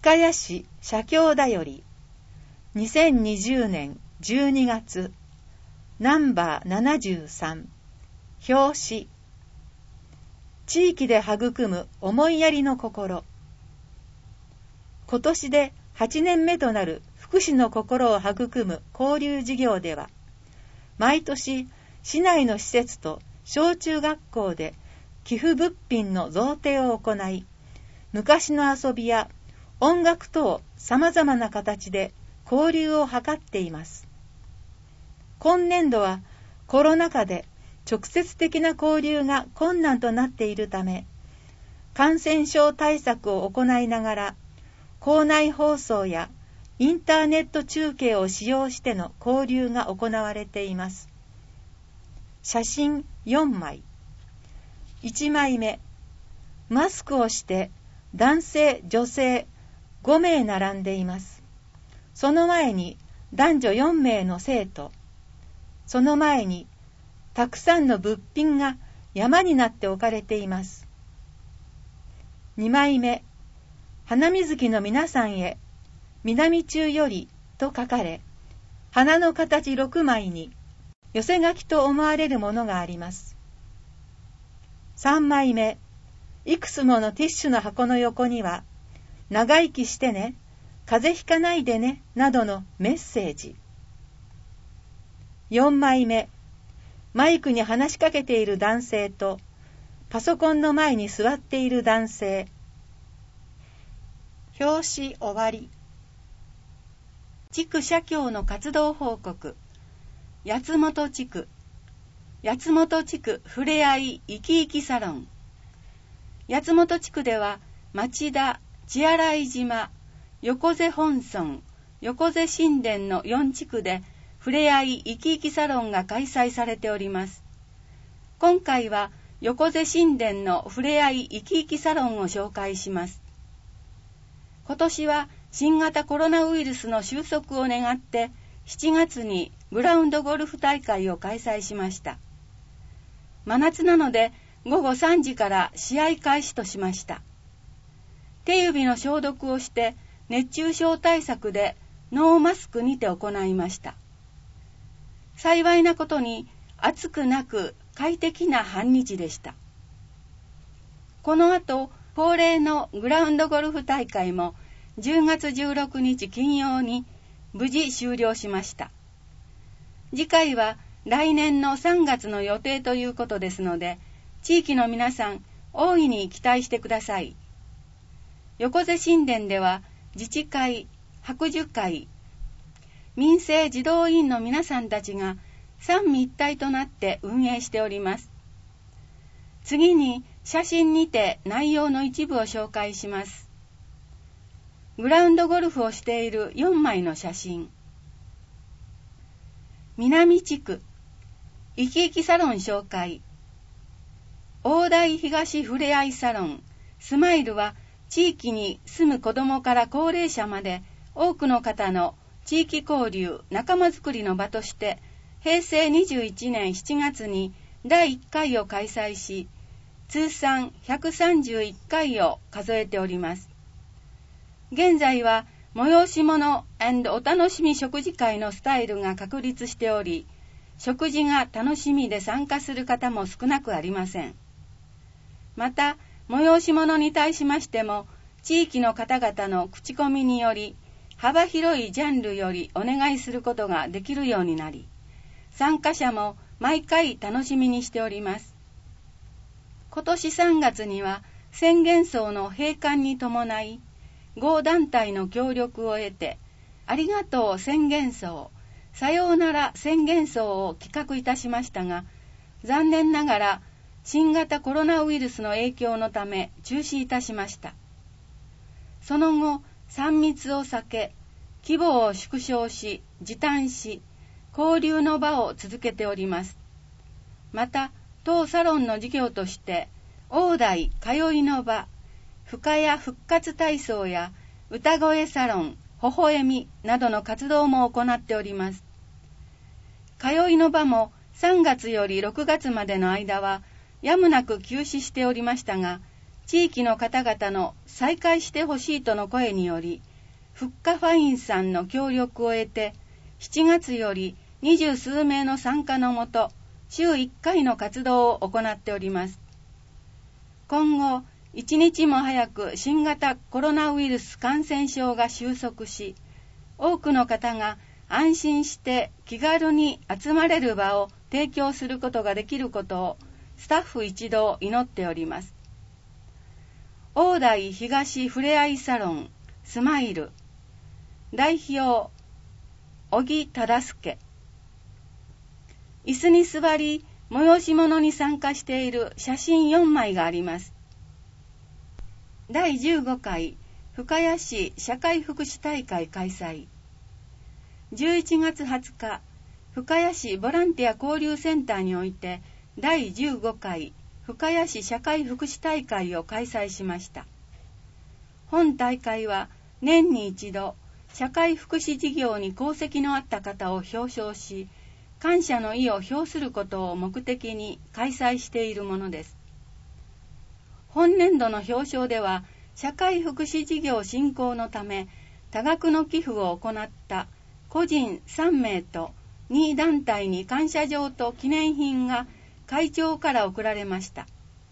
深谷市社協だより2020年12月ナンバー73表紙地域で育む思いやりの心。今年で8年目となる福祉の心を育む交流事業では、毎年市内の施設と小中学校で寄付物品の贈呈を行い、昔の遊びや音楽等さまざまな形で交流を図っています。今年度はコロナ禍で直接的な交流が困難となっているため、感染症対策を行いながら、校内放送やインターネット中継を使用しての交流が行われています。写真4枚。1枚目、マスクをして男性・女性5名並んでいます。その前に男女4名の生徒、その前にたくさんの物品が山になって置かれています。2枚目、花水木の皆さんへ、南中よりと書かれ、花の形6枚に寄せ書きと思われるものがあります。3枚目、いくつものティッシュの箱の横には、長生きしてね、風邪ひかないでね、などのメッセージ。4枚目、マイクに話しかけている男性と、パソコンの前に座っている男性。表紙終わり。地区社協の活動報告。八本地区ふれあい生き生きサロン。八本地区では町田、血洗島、横瀬本村、横瀬新田の4地区でふれあい生き生きサロンが開催されております。今回は横瀬新田のふれあい生き生きサロンを紹介します。今年は新型コロナウイルスの収束を願って7月にグラウンドゴルフ大会を開催しました。真夏なので午後3時から試合開始としました。手指の消毒をして熱中症対策でノーマスクにて行いました。幸いなことに暑くなく快適な半日でした。この後、恒例のグラウンドゴルフ大会も10月16日金曜に無事終了しました。次回は来年の3月の予定ということですので、地域の皆さん、大いに期待してください。横瀬新田では自治会、白樹会、民生児童委員の皆さんたちが三位一体となって運営しております。次に写真にて内容の一部を紹介します。グラウンドゴルフをしている4枚の写真。南地区生き生きサロン紹介。大台東ふれあいサロンスマイルは地域に住む子どもから高齢者まで多くの方の地域交流仲間づくりの場として平成21年7月に第1回を開催し、通算131回を数えております。現在は催し物&お楽しみ食事会のスタイルが確立しており、食事が楽しみで参加する方も少なくありません。また、催し物に対しましても、地域の方々の口コミにより、幅広いジャンルよりお願いすることができるようになり、参加者も毎回楽しみにしております。今年3月には宣言層の閉館に伴い、合団体の協力を得て、ありがとう宣言層、さようなら宣言層を企画いたしましたが、残念ながら新型コロナウイルスの影響のため中止いたしました。その後、3密を避け、規模を縮小し、時短し、交流の場を続けております。また、当サロンの事業として、大台通いの場、深谷復活体操や歌声サロン、微笑みなどの活動も行っております。通いの場も3月より6月までの間は、やむなく休止しておりましたが、 地域の方々の再開してほしいとの声により、フッカファインさんの協力を得て、7月より20数名の参加のもと、週1回の活動を行っております。今後、一日も早く新型コロナウイルス感染症が収束し、多くの方が安心して気軽に集まれる場を提供することができることをスタッフ一同祈っております。大台東ふれあいサロンスマイル代表小木忠介。椅子に座り催し物に参加している写真4枚があります。第15回深谷市社会福祉大会開催。11月20日、深谷市ボランティア交流センターにおいて第15回深谷市社会福祉大会を開催しました。本大会は年に一度、社会福祉事業に功績のあった方を表彰し、感謝の意を表することを目的に開催しているものです。本年度の表彰では、社会福祉事業振興のため、多額の寄付を行った個人3名と2団体に感謝状と記念品が会長から贈られました。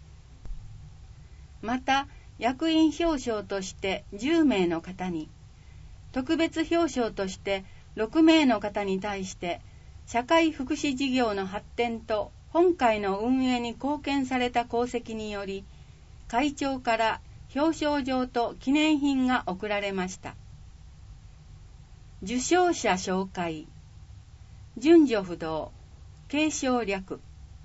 また、役員表彰として10名の方に、特別表彰として6名の方に対して、社会福祉事業の発展と本会の運営に貢献された功績により、会長から表彰状と記念品が贈られました。受賞者紹介。順序不動、継承略。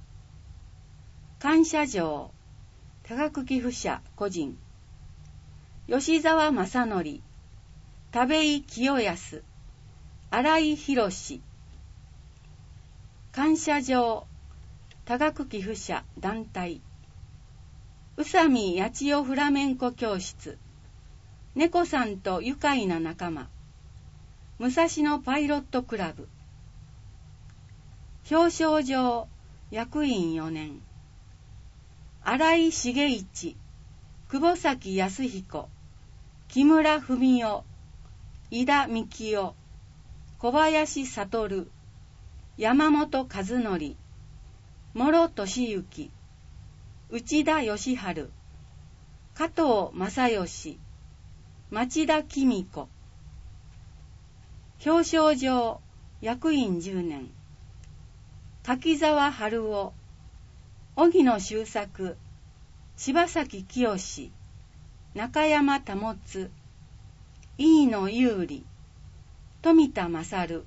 感謝状、多額寄付者個人。吉沢正則、田部井清康、新井博。感謝状、多額寄付者団体。宇佐美八千代フラメンコ教室、猫さんと愉快な仲間、武蔵野パイロットクラブ。表彰状、役員4年。新井茂一、久保崎康彦、木村文夫、井田幹夫、小林悟、山本和則、諸俊之、内田義治、加藤正義、町田公子。表彰状、役員10年。柿沢春夫、荻野修作、柴崎清、中山保、飯野優里、富田勝。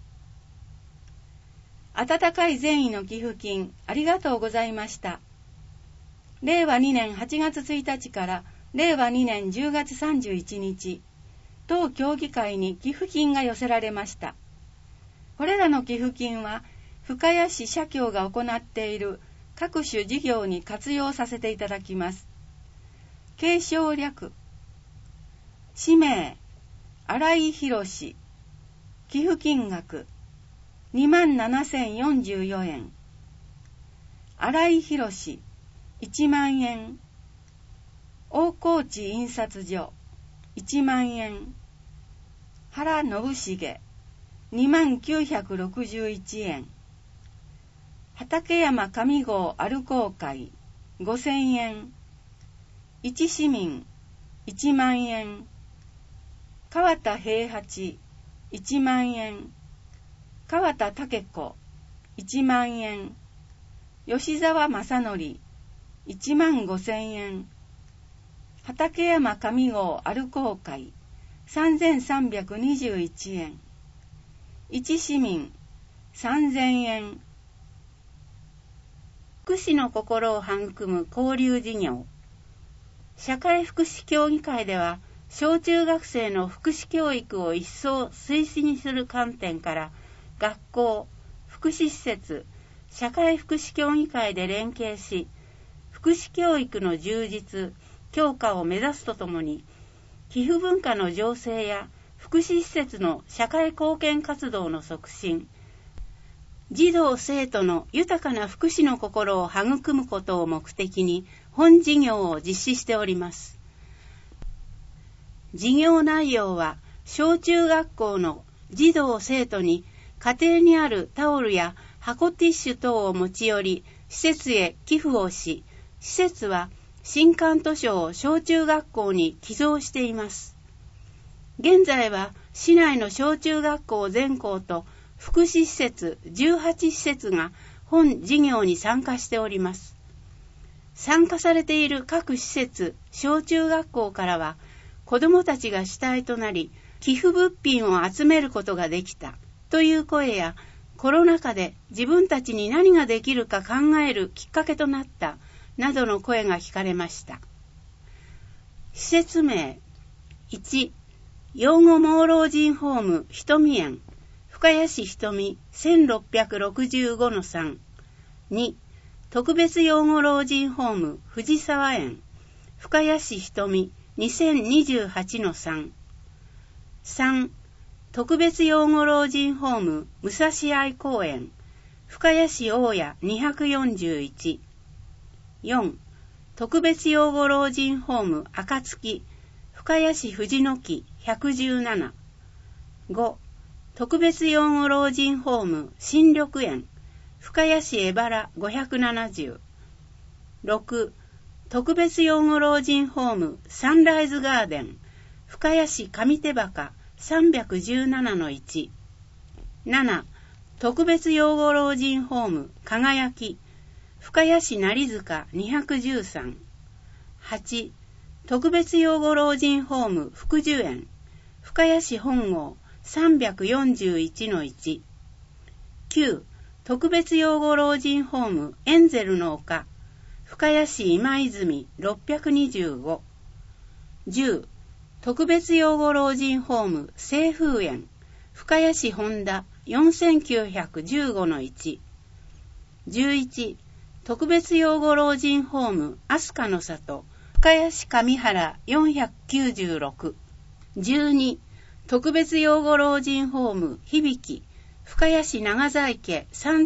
温かい善意の寄付金ありがとうございました。令和2年8月1日から令和2年10月31日、当協議会に寄付金が寄せられました。これらの寄付金は、深谷市社協が行っている各種事業に活用させていただきます。継承略。氏名、新井博。寄付金額、27,044円。新井博、1万円。大河内印刷所、1万円。原信重、2961円。畠山上郷アルコー会、5000円。一市民、1万円。川田平八、1万円。川田武子、1万円。吉沢正則、1万5000円。畠山上郷アルコー会、3321円。一市民、3000円。福祉の心を育む交流事業。社会福祉協議会では、小中学生の福祉教育を一層推進する観点から、学校、福祉施設、社会福祉協議会で連携し、福祉教育の充実、強化を目指すとともに、寄付文化の醸成や福祉施設の社会貢献活動の促進、児童生徒の豊かな福祉の心を育むことを目的に本事業を実施しております。事業内容は、小中学校の児童生徒に家庭にあるタオルや箱ティッシュ等を持ち寄り、施設へ寄付をし、施設は新館図書を小中学校に寄贈しています。現在は市内の小中学校全校と福祉施設18施設が本事業に参加しております。参加されている各施設、小中学校からは、子どもたちが主体となり、寄付物品を集めることができたという声や、コロナ禍で自分たちに何ができるか考えるきっかけとなったなどの声が聞かれました。施設名1、養護盲老人ホームひとみ園、深谷市ひとみ 1665-3。2、特別養護老人ホーム藤沢園、深谷市ひとみ 2028-3。3、特別養護老人ホーム武蔵愛公園、深谷市大谷241。4、特別養護老人ホーム暁、深谷市藤の木117。5、特別養護老人ホーム新緑園、深谷市江原570。6、特別養護老人ホームサンライズガーデン、深谷市上手墓317-1。7、特別養護老人ホーム輝き、深谷市成塚213。8、特別養護老人ホーム福寿園、深谷市本郷341-1。9、特別養護老人ホームエンゼルの丘、深谷市今泉625。10、特別養護老人ホーム清風園、深谷市本田4915-1。11、特別養護老人ホーム飛鳥の里、深谷市上原496。12、特別養護老人ホーム響、深谷市長在家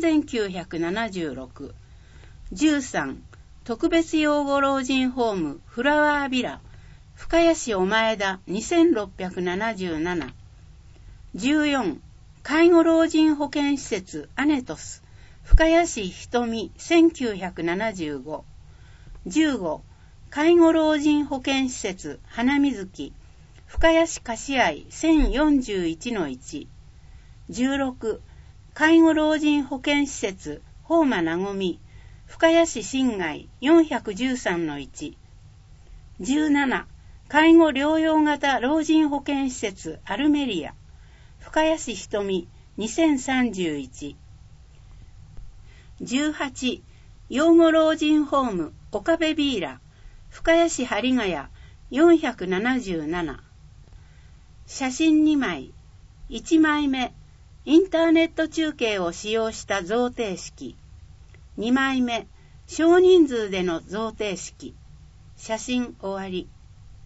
3976。13、特別養護老人ホームフラワービラ、深谷市お前田2677。14、介護老人保健施設アネトス、深谷市瞳1975。15、介護老人保健施設花水木、深谷市柏井1041-1。16、介護老人保健施設宝馬なごみ、深谷市新街413-1。17、介護療養型老人保健施設アルメリア、深谷市瞳2031。18、養護老人ホーム岡部ビーラ、深谷市針ヶ谷477。写真2枚。1枚目、インターネット中継を使用した贈呈式。2枚目、少人数での贈呈式。写真終わり。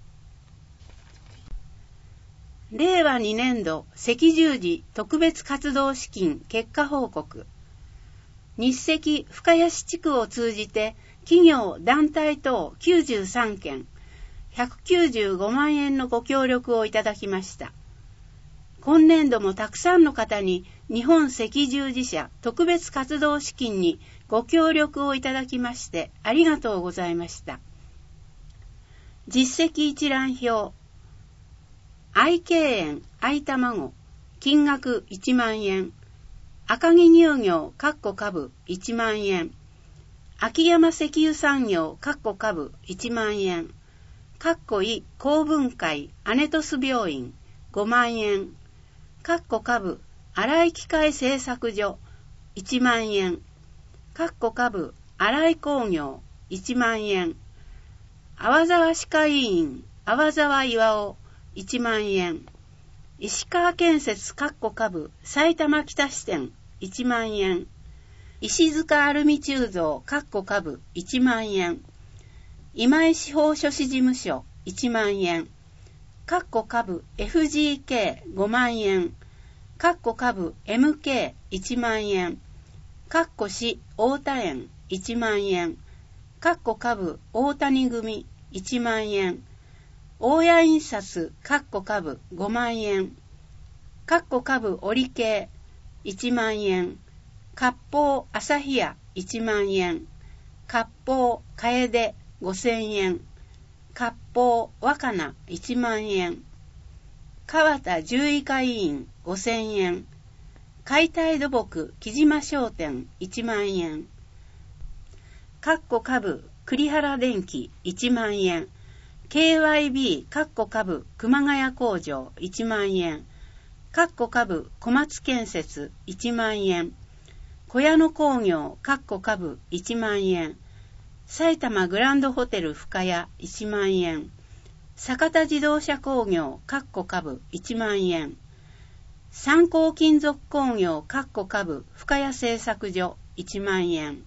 令和2年度赤十字特別活動資金結果報告。日赤深谷市地区を通じて企業団体等93件195万円のご協力をいただきました。今年度もたくさんの方に日本赤十字社特別活動資金にご協力をいただきましてありがとうございました。実績一覧表。愛敬園愛卵金額1万円、赤城乳業株1万円、秋山石油産業株1万円、伊公文会アネトス病院5万円、株新井機械製作所1万円、株新井工業1万円、粟沢歯科医院粟沢巌1万円、石川建設株埼玉北支店1万円、石塚アルミ鋳造株1万円、今井司法書士事務所1万円、株 FGK5 万円、株 MK1 万円、市太田園1万円、 株大谷組1万円、大谷印刷株5万円、株織系1万円、割烹朝日屋1万円、割烹楓5000円、割烹若菜1万円、川田獣医科医院5000円、解体土木木島商店1万円、株栗原電機1万円、KYB 株熊谷工場1万円、株小松建設1万円、小屋野工業株1万円、埼玉グランドホテル深谷1万円、坂田自動車工業株1万円、三幸金属工業株深谷製作所1万円、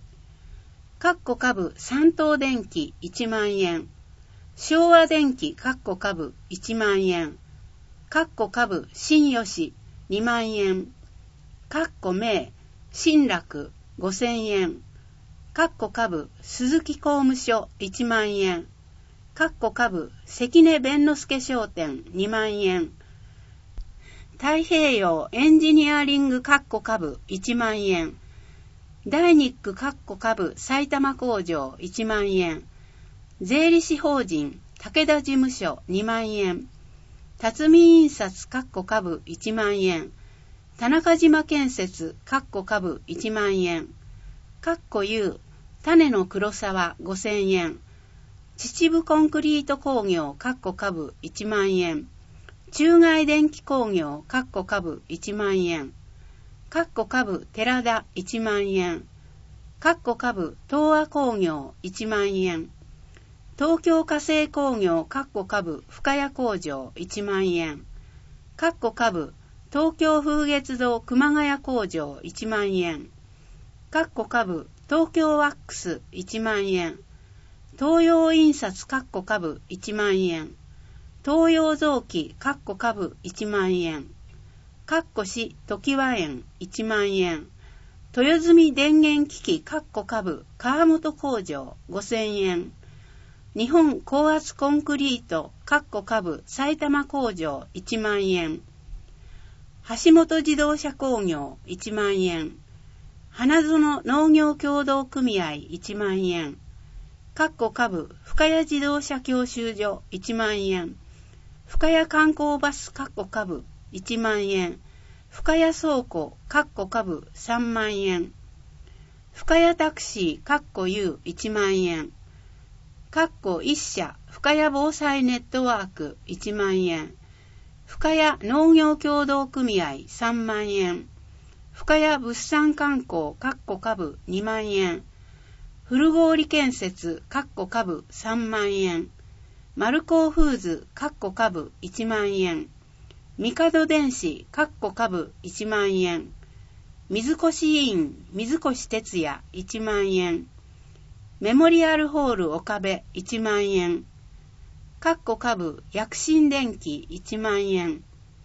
株三東電機1万円、昭和電機株1万円、株新吉2万円、名新楽5000円、株鈴木工務所1万円、株関根弁之助商店2万円、太平洋エンジニアリング株1万円、ダイニック株埼玉工場1万円、税理士法人武田事務所2万円、辰巳印刷株1万円、田中島建設株1万円、U種の黒沢5000円、秩父コンクリート工業株1万円、中外電気工業株1万円、株寺田1万円、株東亜工業1万円、東京化成工業株深谷工場1万円、株東京風月堂熊谷工場1万円、株東京ワックス1万円、東洋印刷株1万円、東洋臓器株1万円、市常盤園1万円、豊住電源機器株川本工場5000円、日本高圧コンクリート株埼玉工場1万円、橋本自動車工業1万円、花園農業協同組合1万円、株深谷自動車教習所1万円、深谷観光バス株1万円、深谷倉庫株3万円、深谷タクシーU 1万円、一社深谷防災ネットワーク1万円、深谷農業協同組合3万円、深谷物産観光株2万円、古郡建設株3万円、丸高フーズ株1万円、帝電子株1万円、水越委員水越哲也1万円、メモリアルホール岡部1万円、株薬新電機1万円、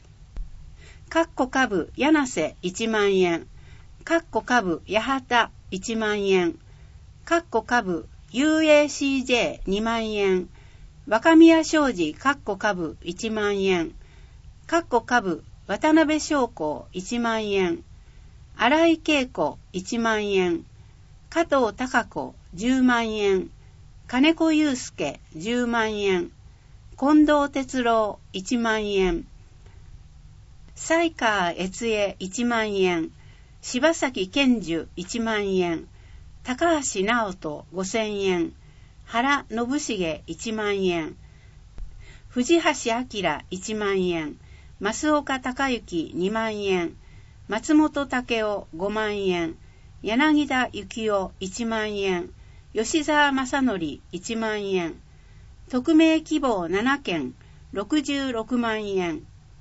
株柳瀬1万円、株八幡1万円、株 UACJ2 万円、若宮商事株1万円、株渡辺商工1万円、新井恵子1万円、加藤孝子10万円、金子祐介10万円、近藤哲郎1万円、西川悦恵1万円、柴崎健樹1万円、高橋直人5000円、原信重1万円、藤橋明1万円、増岡隆之2万円、松本武雄5万円、柳田幸男1万円、吉沢正則1万円、匿名希望7件66万円。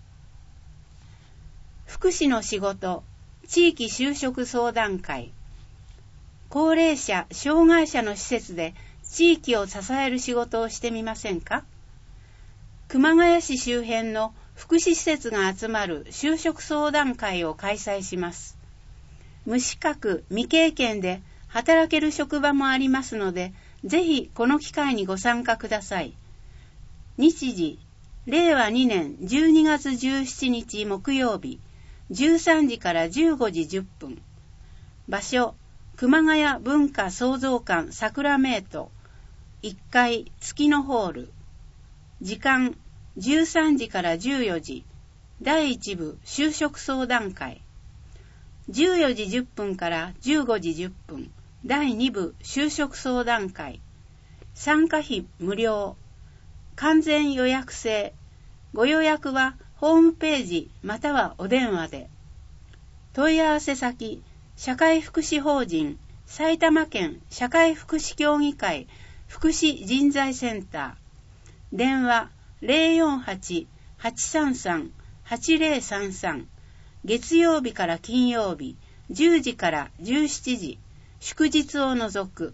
福祉の仕事、地域就職相談会。高齢者、障害者の施設で地域を支える仕事をしてみませんか？熊谷市周辺の福祉施設が集まる就職相談会を開催します。無資格、未経験で働ける職場もありますので、ぜひこの機会にご参加ください。日時、令和2年12月17日木曜日、13時から15時10分。場所、熊谷文化創造館サクラメート、1階月のホール。時間、13時から14時。第1部就職相談会。14時10分から15時10分。第2部就職相談会。参加費無料。完全予約制。ご予約はホームページまたはお電話で。問い合わせ先、社会福祉法人埼玉県社会福祉協議会福祉人材センター。電話 048-833-8033。月曜日から金曜日10時から17時。祝日を除く。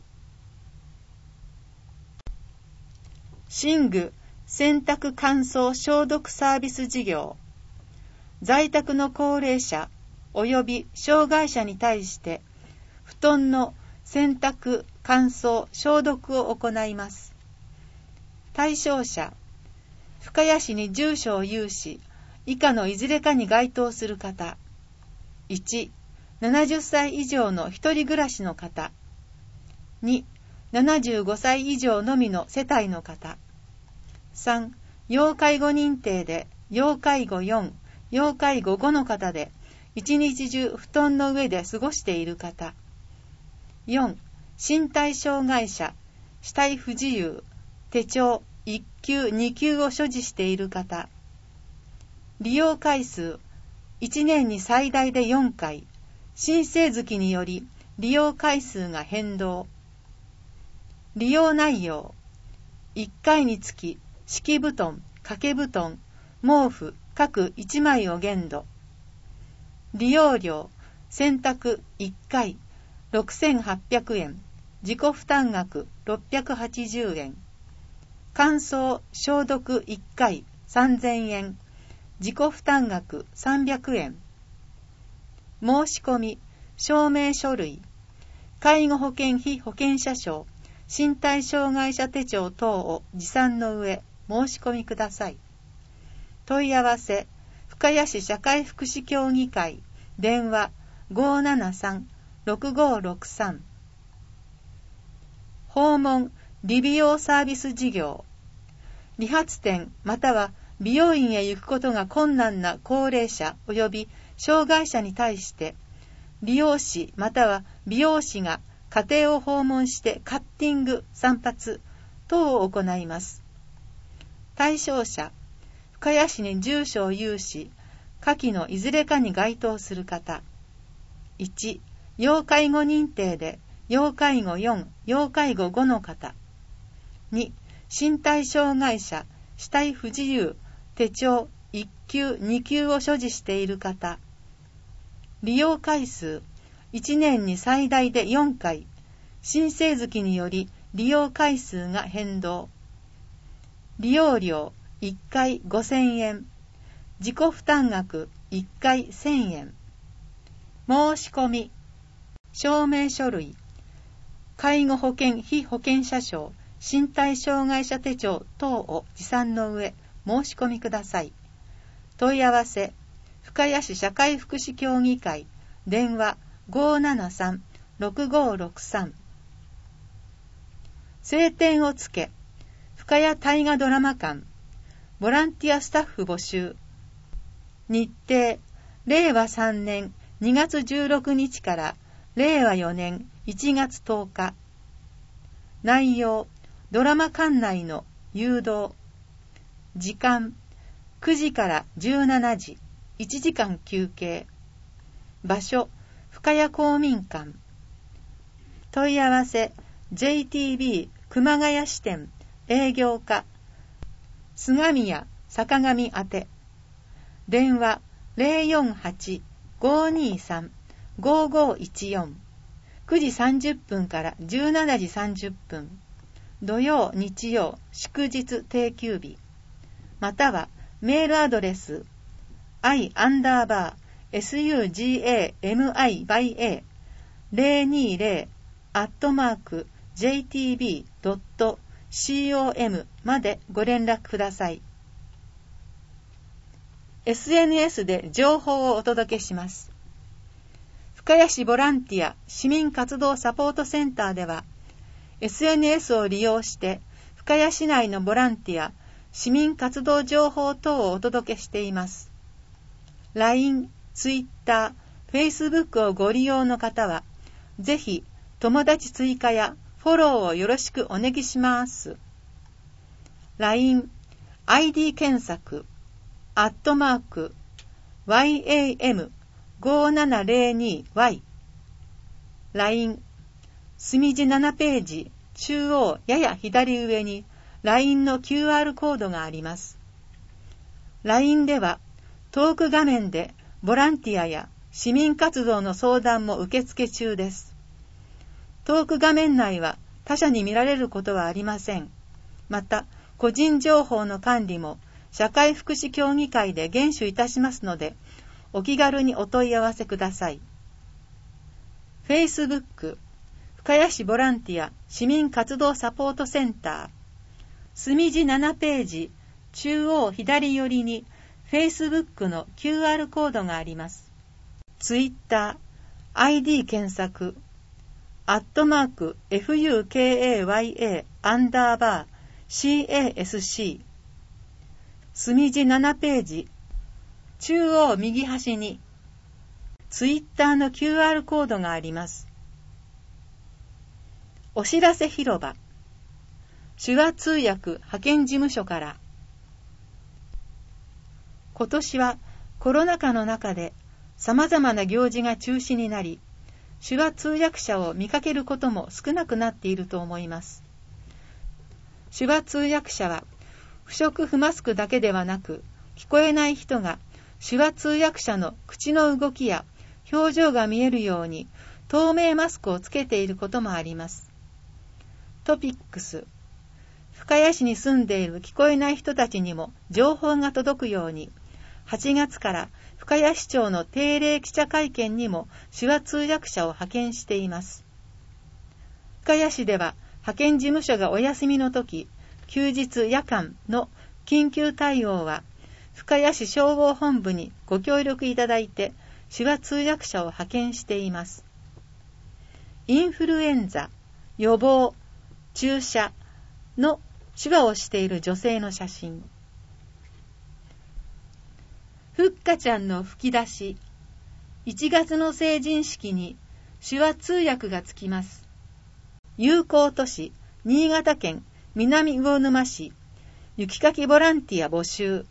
寝具洗濯乾燥消毒サービス事業。在宅の高齢者及び障害者に対して布団の洗濯乾燥消毒を行います。対象者、深谷市に住所を有し以下のいずれかに該当する方。1、70歳以上の一人暮らしの方。2、75歳以上のみの世帯の方。3、要介護認定で要介護4、要介護5の方で一日中布団の上で過ごしている方。4、身体障害者、肢体不自由、手帳1級2級を所持している方。利用回数、1年に最大で4回、申請月により利用回数が変動。利用内容、1回につき敷布団、掛け布団、毛布各1枚を限度。利用料、洗濯1回6800円、自己負担額680円。乾燥消毒1回3000円、自己負担額300円。申し込み、証明書類、介護保険費保険者証、身体障害者手帳等を持参の上、申し込みください。問い合わせ、深谷市社会福祉協議会、電話 573-6563。訪問、理美容サービス事業。理髪店または美容院へ行くことが困難な高齢者及び障害者に対して、理容師または美容師が家庭を訪問してカッティング、散髪等を行います。対象者、深谷市に住所を有し、下記のいずれかに該当する方。1、要介護認定で要介護4、要介護5の方。2、身体障害者、肢体不自由、手帳1級2級を所持している方。利用回数、1年に最大で4回、申請月により利用回数が変動。利用料、1回5000円、自己負担額1回1000円。申し込み、証明書類、介護保険被保険者証、身体障害者手帳等を持参の上、申し込みください。問い合わせ、深谷市社会福祉協議会、電話 573-6563。晴天をつけ、深谷大河ドラマ館、ボランティアスタッフ募集。日程、令和3年2月16日から令和4年1月10日。内容、ドラマ館内の誘導。時間、9時から17時、1時間休憩。場所、深谷公民館。問い合わせ、JTB 熊谷支店営業課菅宮坂上宛て。電話 048-523-5514。9時30分から17時30分。土曜日曜祝日定休日。またはメールアドレス i_sugami_a020 jtb.com までご連絡ください。SNS で情報をお届けします。深谷市ボランティア市民活動サポートセンターでは、SNS を利用して深谷市内のボランティア、市民活動情報等をお届けしています。LINE、Twitter、Facebook をご利用の方は、ぜひ友達追加やフォローをよろしくお願いします。LINE、ID 検索、@YAM5702Y。LINE、墨字7ページ、中央やや左上に LINE の QR コードがあります。LINE では、トーク画面でボランティアや市民活動の相談も受付中です。トーク画面内は他者に見られることはありません。また、個人情報の管理も社会福祉協議会で厳守いたしますので、お気軽にお問い合わせください。Facebook、深谷市ボランティア市民活動サポートセンター、墨字7ページ、中央左寄りに Facebook の QR コードがあります。Twitter、ID 検索、@FUKAYA_CASC、墨字7ページ、中央右端に Twitter の QR コードがあります。お知らせ広場、手話通訳派遣事務所から、今年はコロナ禍の中で様々な行事が中止になり、手話通訳者を見かけることも少なくなっていると思います。手話通訳者は不織布マスクだけではなく、聞こえない人が手話通訳者の口の動きや表情が見えるように透明マスクをつけていることもあります。トピックス、深谷市に住んでいる聞こえない人たちにも情報が届くように、8月から深谷市長の定例記者会見にも手話通訳者を派遣しています。深谷市では派遣事務所がお休みの時、休日夜間の緊急対応は深谷市消防本部にご協力いただいて手話通訳者を派遣しています。インフルエンザ、予防、注射の手話をしている女性の写真。ふっかちゃんの吹き出し。1月の成人式に手話通訳がつきます。友好都市、新潟県南魚沼市、雪かきボランティア募集。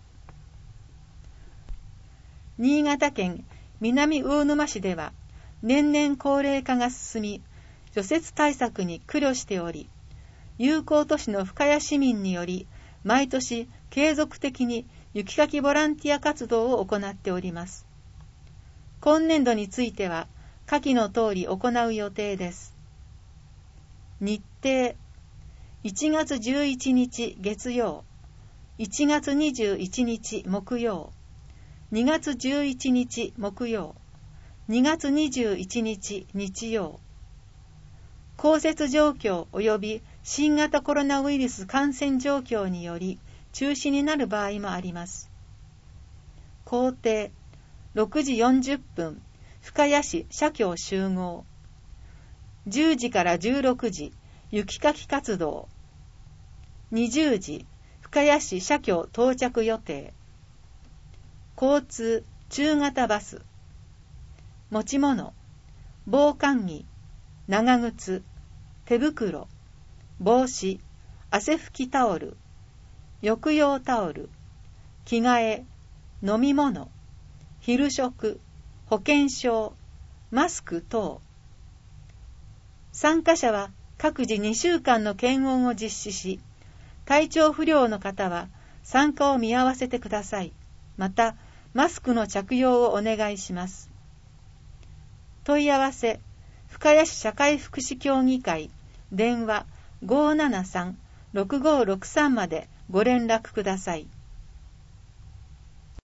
新潟県南魚沼市では年々高齢化が進み、除雪対策に苦慮しており、友好都市の深谷市民により毎年継続的に雪かきボランティア活動を行っております。今年度については下記の通り行う予定です。日程、1月11日月曜、1月21日木曜、2月11日木曜、2月21日日曜。降雪状況及び新型コロナウイルス感染状況により中止になる場合もあります。行程、6時40分、深谷市社協集合。10時から16時、雪かき活動。20時、深谷市社協到着予定。交通、中型バス。持ち物、防寒着、長靴、手袋、帽子、汗拭きタオル、浴用タオル、着替え、飲み物、昼食、保険証、マスク等。参加者は各自2週間の検温を実施し、体調不良の方は参加を見合わせてください。また、マスクの着用をお願いします。問い合わせ、深谷市社会福祉協議会、電話 573-6563 までご連絡ください。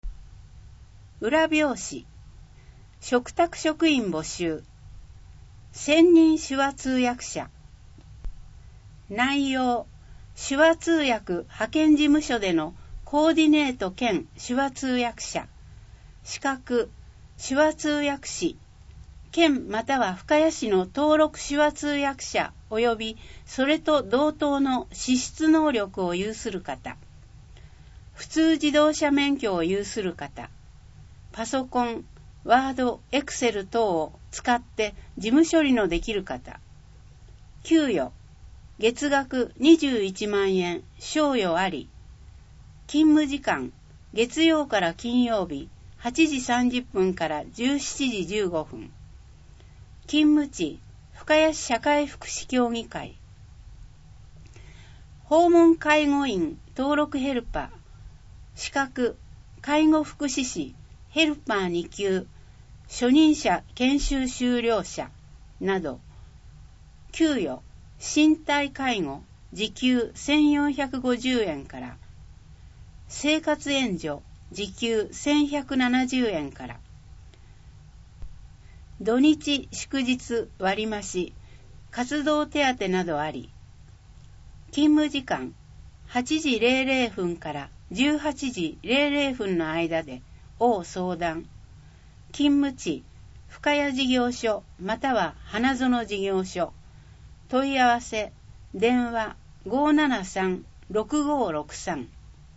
裏表紙、嘱託職員募集。 専任手話通訳者。内容、手話通訳派遣事務所でのコーディネート兼手話通訳者。資格、手話通訳士。県または深谷市の登録手話通訳者及びそれと同等の資質能力を有する方。普通自動車免許を有する方。パソコン、ワード、エクセル等を使って事務処理のできる方。給与、月額21万円、賞与あり。勤務時間、月曜から金曜日、8時30分から17時15分。勤務地、深谷市社会福祉協議会。訪問介護員登録ヘルパー。資格、介護福祉士、ヘルパー2級、初任者研修修了者など。給与、身体介護、時給1450円から。生活援助、時給1170円から。土日祝日割増、活動手当などあり。勤務時間、8時00分から18時00分の間で、応相談。勤務地、深谷事業所または花園事業所。問い合わせ、電話 573-6563。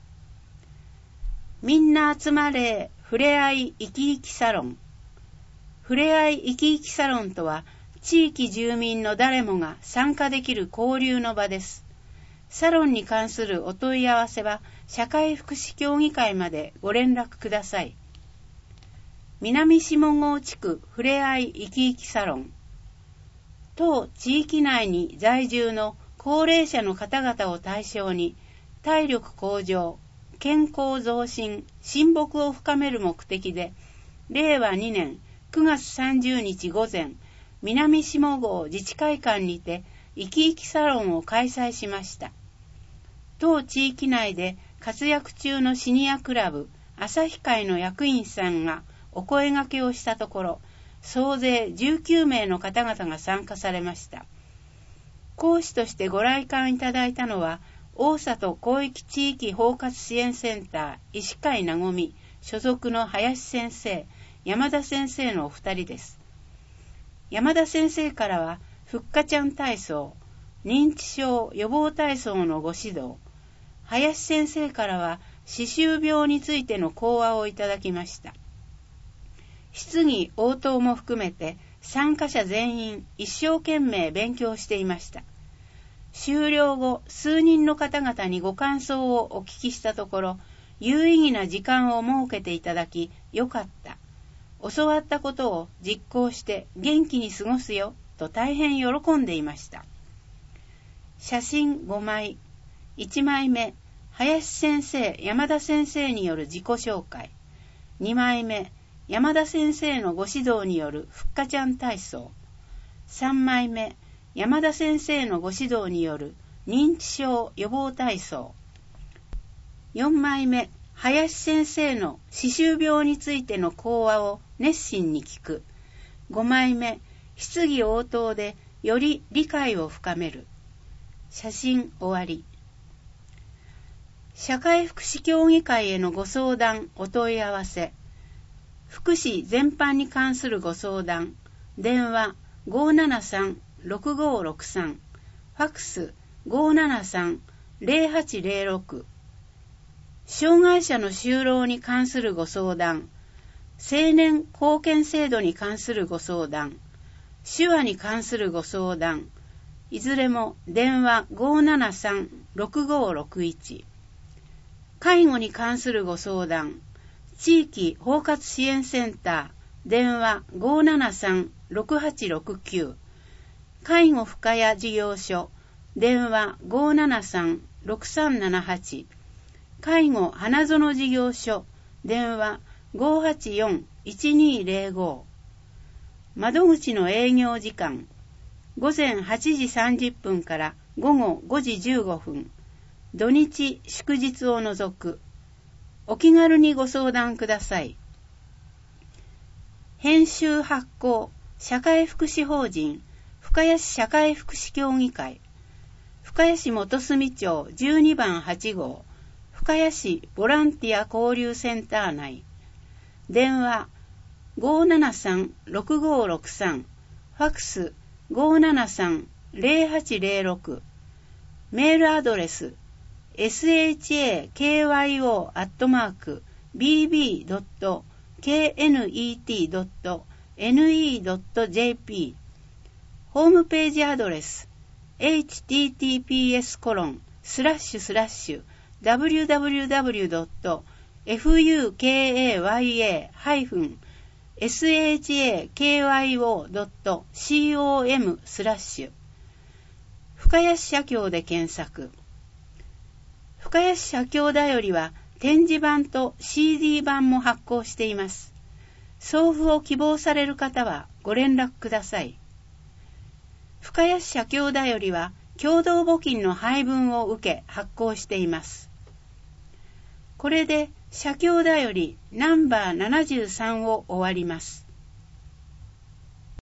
みんな集まれ、ふれあい生き生きサロン。ふれあい生き生きサロンとは、地域住民の誰もが参加できる交流の場です。サロンに関するお問い合わせは、社会福祉協議会までご連絡ください。南下郷地区ふれあい生き生きサロン。当地域内に在住の高齢者の方々を対象に、体力向上、健康増進、親睦を深める目的で、令和2年9月30日午前、南下郷自治会館にて生き生きサロンを開催しました。当地域内で活躍中のシニアクラブ、旭会の役員さんがお声掛けをしたところ、総勢19名の方々が参加されました。講師としてご来館いただいたのは、大里広域地域包括支援センター医師会なごみ所属の林先生、山田先生のお二人です。山田先生からは、ふっかちゃん体操、認知症予防体操のご指導、林先生からは、歯周病についての講話をいただきました。質疑応答も含めて、参加者全員一生懸命勉強していました。終了後、数人の方々にご感想をお聞きしたところ、有意義な時間を設けていただき、よかった。教わったことを実行して元気に過ごすよ、と大変喜んでいました。写真5枚。1枚目、林先生、山田先生による自己紹介。2枚目、山田先生のご指導によるふっかちゃん体操。3枚目、山田先生のご指導による認知症予防体操。4枚目、林先生の歯周病についての講話を熱心に聞く。5枚目、質疑応答でより理解を深める。写真終わり。社会福祉協議会へのご相談、お問い合わせ。福祉全般に関するご相談。電話 573-6563。ファックス 573-0806。障害者の就労に関するご相談。青年貢献制度に関するご相談。手話に関するご相談。いずれも電話 573-6561。介護に関するご相談。地域包括支援センター。電話 573-6869。介護深谷事業所。電話 573-6378。介護花園事業所。電話 584-1205。窓口の営業時間。午前8時30分から午後5時15分。土日祝日を除く。お気軽にご相談ください。編集発行社会福祉法人深谷市社会福祉協議会、深谷市元住町12番8号、深谷市ボランティア交流センター内、電話 573-6563、ファクス 573-0806、メールアドレス shakyo@bb.knet.ne.jp、ホームページアドレス https://www.fukaya-shakyo.com/深谷市社協で検索。深谷市社協だよりは展示版と CD 版も発行しています。送付を希望される方はご連絡ください。深谷市社協だよりは共同募金の配分を受け発行しています。これで社協だよりナンバー73を終わります。